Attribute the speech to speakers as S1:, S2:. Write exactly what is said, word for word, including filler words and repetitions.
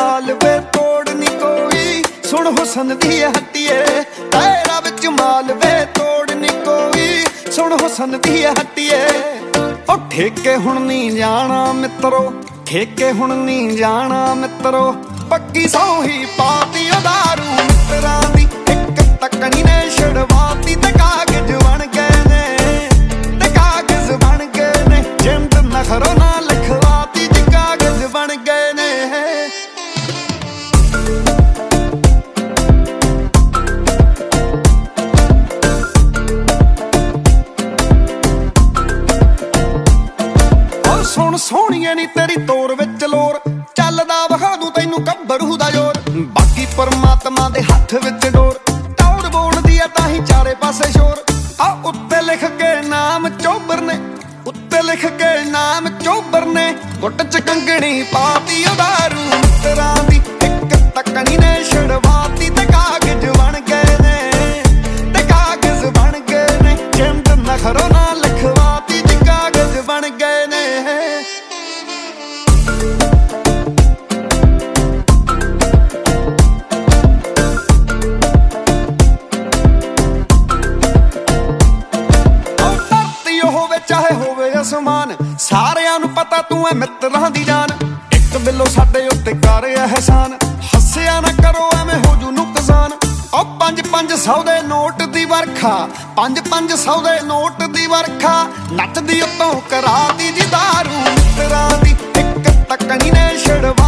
S1: जमाल वे तोड़ नी कोई, सुन हुसन दी हट्टिए पैरा विच माल वे तोड़ नी कोई, सुन हुसन दी हट्टिए। ओ ठेके हुण नी जाना मित्रो, ठेके हुण नी जाना मित्रो, पक्की सौ ही पाती दारू मित्रा दी, एक तकनी ने छड़वाती ते कागज बन गए ने, ते कागज बन गए ने, जिंद नखरो ना लिखवाती जी कागज बन गए ने। सुन सोहणीए नी तेरी तोर विच लोर, चलदा विखा दूं तैनूं कब्बरू दा जोर, बाकी परमात्मा दे हत्थ विच डोर, टौर बोलदी आ तां ही चारे पासे शोर। आ उत्ते लिख के नाम चोबर ने, उत्ते लिख के नाम चोबर ने, गुट च कंगणी पाती दारू मित्तरां दी, एक तकनी ने छड़वाती ते कागज बन गए ने, ते कागज बन गए ने, जिंद नखरो ना लिखवाती जी कागज बन गए ने। चाहे होवे आसमान, सारियां नूं पता तू है मित्रां दी जान, एक बिलो साडे उत्ते कर एहसान, हस्सिया ना करो एवें हो जू नुकसान। ओ पंज पंज सौ दे नोट दी वरखा, पंज पंज सौ दे नोट दी वरखा, नचदी उत्तों कराती जी दारू मित्रां दी, एक तकनी ने छड़